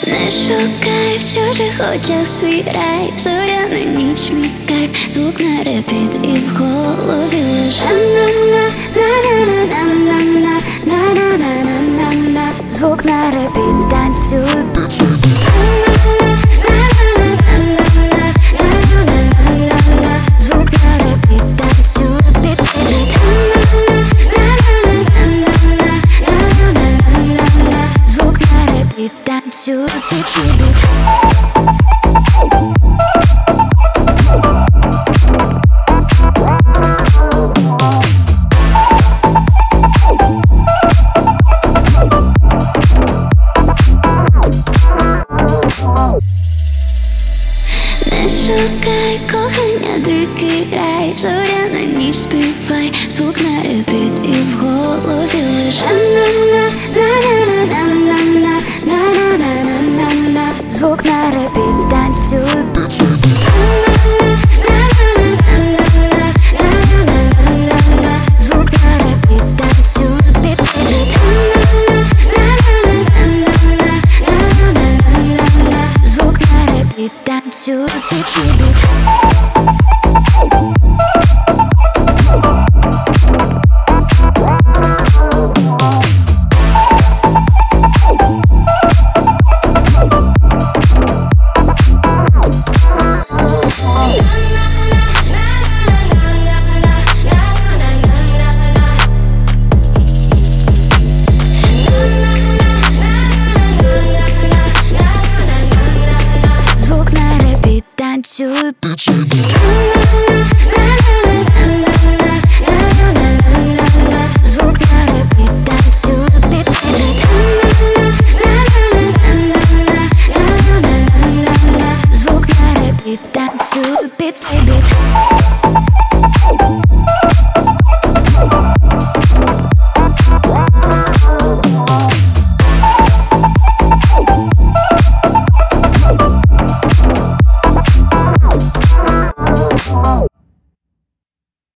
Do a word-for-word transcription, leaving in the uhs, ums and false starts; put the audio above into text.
Не шукай в чужих очах свій рай, зоряна ніч, мій кайф, звук на репіт і в голові лише на-на-на-на-на-на-на-на-на-на-на-на. Звук на репіт, танцюй. Звук на репіт, танцюй під цей біт. Звук на репіт, танцюй під цей біт. Не шукай кохання, дикий рай, зоряна ніч, співай, звук на репіт і в голові лише на-на-на-на-на-на-на-на-на-на-на. Звук на репіт, танцюй. Звук на репіт, танцюй під цей біт. Звук на репіт, танцюй під цей біт. Звук на репіт, танцюй. Звук на репіт, танцюй під цей біт. Звук на репіт, танцюй під цей біт.